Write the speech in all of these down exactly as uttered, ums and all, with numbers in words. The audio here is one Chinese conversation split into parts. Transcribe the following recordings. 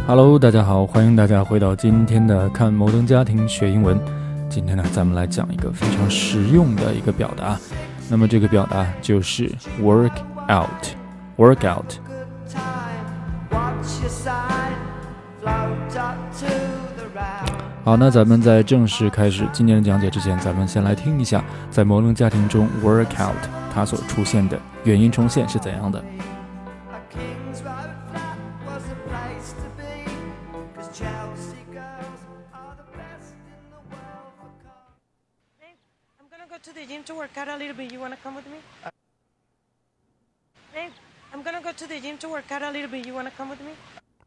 Hello， 大家好，欢迎大家回到今天的看摩登家庭学英文。今天呢，咱们来讲一个非常实用的一个表达。那么这个表达就是 work out。work out。好，那咱们在正式开始今天的讲解之前，咱们先来听一下在摩登家庭中 work out 它所出现的原因重现是怎样的。 To the gym to work out a little bit. You want to come with me? Babe, I'm gonna go to the gym to work out a little bit. You want to come with me?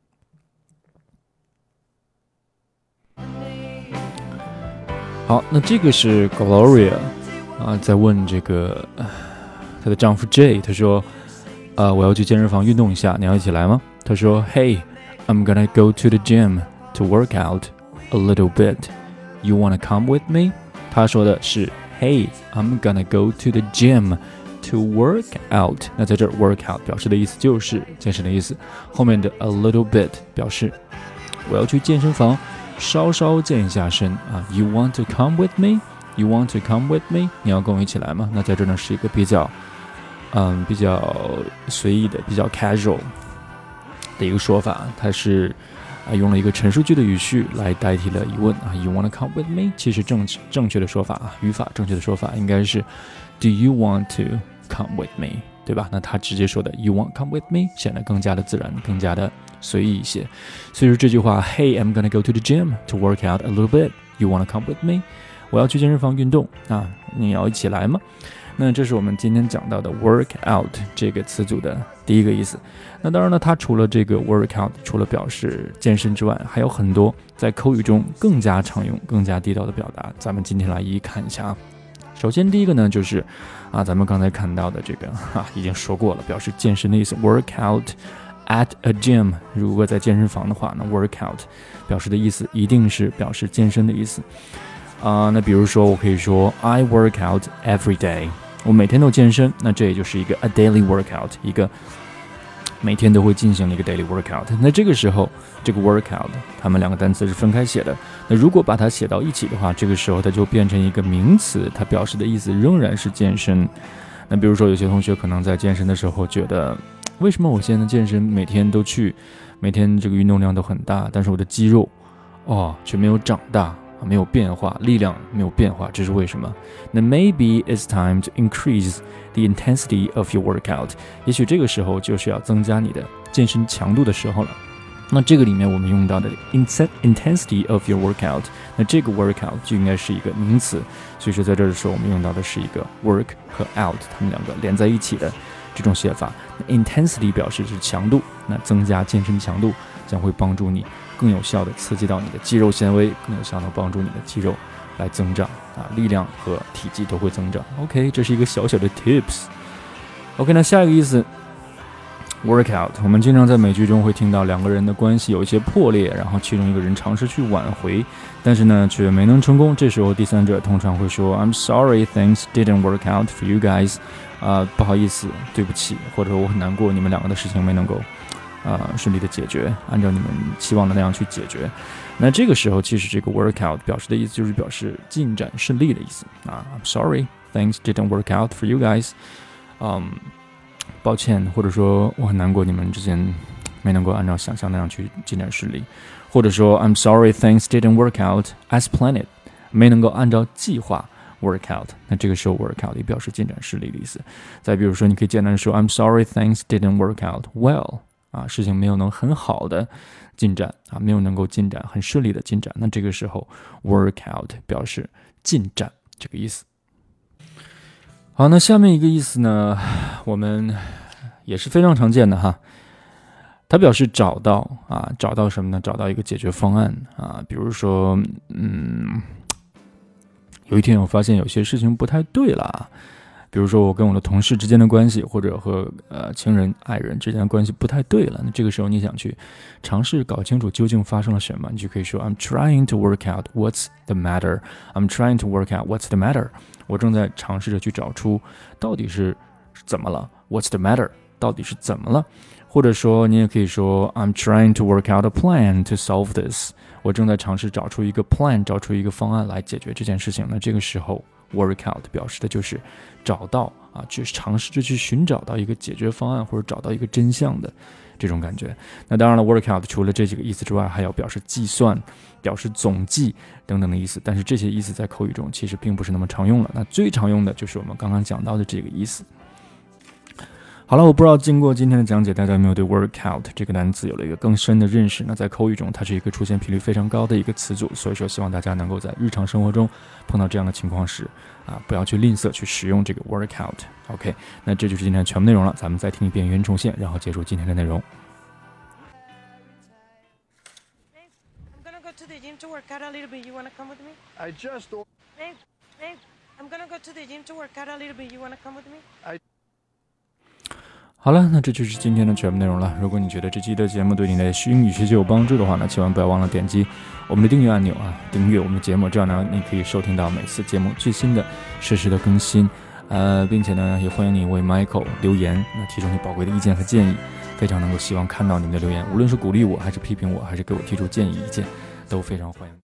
好，那这个是 Gloria 啊，在问这个、呃、她的丈夫 Jay， 她说，呃，我要去健身房运动一下，你要一起来吗？他说 ，Hey, I'm gonna go to the gym to work out a little bit. You wanna come with me? 他说的是。Hey, I'm gonna go to the gym to work out. 那在这儿 work out 表示的意思就是健身的意思，后面的 a little bit 表示我要去健身房稍稍健一下身啊。You want to come with me? You want to come with me? 你要跟我一起来吗？那在这儿呢是一个比较嗯比较随意的、比较 casual 的一个说法，它是。啊，用了一个陈述句的语序来代替了疑问啊。You wanna come with me？ 其实正正确的说法啊，语法正确的说法应该是 Do you want to come with me？ 对吧？那他直接说的 You want come with me？ 显得更加的自然，更加的随意一些。所以说这句话 Hey, I'm gonna go to the gym to work out a little bit. You wanna come with me？ 我要去健身房运动啊，你要一起来吗？那这是我们今天讲到的 work out 这个词组的第一个意思。那当然呢，它除了这个 work out 除了表示健身之外，还有很多在口语中更加常用、更加地道的表达。咱们今天来一一看一下啊。首先第一个呢，就是啊，咱们刚才看到的这个啊，已经说过了，表示健身的意思 work out at a gym。如果在健身房的话，那 work out 表示的意思一定是表示健身的意思啊。那比如说，我可以说 I work out every day。我每天都健身，那这也就是一个 a daily workout， 一个每天都会进行的一个 daily workout。那这个时候，这个 workout， 它们两个单词是分开写的。那如果把它写到一起的话，这个时候它就变成一个名词，它表示的意思仍然是健身。那比如说，有些同学可能在健身的时候觉得，为什么我现在健身每天都去，每天这个运动量都很大，但是我的肌肉哦却没有长大。没有变化，力量没有变化，这是为什么？那 maybe it's time to increase the intensity of your workout。也许这个时候就是要增加你的健身强度的时候了。那这个里面我们用到的 intensity of your workout， 那这个 workout 就应该是一个名词，所以说在这儿的时候我们用到的是一个 work 和 out， 它们两个连在一起的这种写法。那 intensity 表示是强度，那增加健身强度将会帮助你更有效的刺激到你的肌肉纤维，更有效的帮助你的肌肉来增长啊，力量和体积都会增长。OK， 这是一个小小的 tips。OK， 那下一个意思 ，workout。我们经常在美剧中会听到两个人的关系有一些破裂，然后其中一个人尝试去挽回，但是呢却没能成功。这时候第三者通常会说 I'm sorry, things didn't work out for you guys。啊、呃，不好意思，对不起，或者我很难过，你们两个的事情没能够。呃，顺利的解决，按照你们期望的那样去解决。那这个时候，其实这个 workout 表示的意思就是表示进展顺利的意思啊。I'm sorry, things didn't work out for you guys。嗯，抱歉，或者说我很难过，你们之间没能够按照想象那样去进展顺利，或者说 I'm sorry, things didn't work out as planned， 没能够按照计划。work out， 那这个时候 work out 也表示进展顺利的意思。再比如说，你可以简单的说 I'm sorry, things didn't work out well。啊，事情没有能很好的进展啊，没有能够进展很顺利的进展，那这个时候 work out 表示进展这个意思。好，那下面一个意思呢，我们也是非常常见的哈，它表示找到啊，找到什么呢？找到一个解决方案啊，比如说，嗯，有一天我发现有些事情不太对了。比如说我跟我的同事之间的关系，或者和呃亲人、爱人之间的关系不太对了，那这个时候你想去尝试搞清楚究竟发生了什么，你就可以说 I'm trying to work out what's the matter. I'm trying to work out what's the matter. 我正在尝试着去找出到底是怎么了 What's the matter? 到底是怎么了？或者说你也可以说 I'm trying to work out a plan to solve this， 我正在尝试找出一个 plan， 找出一个方案来解决这件事情。那这个时候 work out 表示的就是找到啊，去尝试着去寻找到一个解决方案，或者找到一个真相的这种感觉。那当然了 work out 除了这几个意思之外，还有表示计算、表示总计等等的意思，但是这些意思在口语中其实并不是那么常用了。那最常用的就是我们刚刚讲到的这个意思。好了，我不知道经过今天的讲解，大家有没有对 workout 这个单词有了一个更深的认识。那在口语中，它是一个出现频率非常高的一个词组，所以说希望大家能够在日常生活中碰到这样的情况时啊，不要去吝啬去使用这个 workout。OK， 那这就是今天的全部内容了，咱们再听一遍原音重现，然后结束今天的内容。 I'm gonna go to the gym to work out a little bit. You wanna come with me? I just... Babe, babe, I'm gonna go to the gym to work out a little bit. You wanna come with me? I... 好了，那这就是今天的全部内容了。如果你觉得这期的节目对你的英语学习有帮助的话呢，千万不要忘了点击我们的订阅按钮啊，订阅我们的节目，这样呢你可以收听到每次节目最新的实时的更新。呃，并且呢也欢迎你为 Michael 留言，那提出你宝贵的意见和建议，非常能够希望看到你们的留言，无论是鼓励我还是批评我，还是给我提出建议意见，都非常欢迎。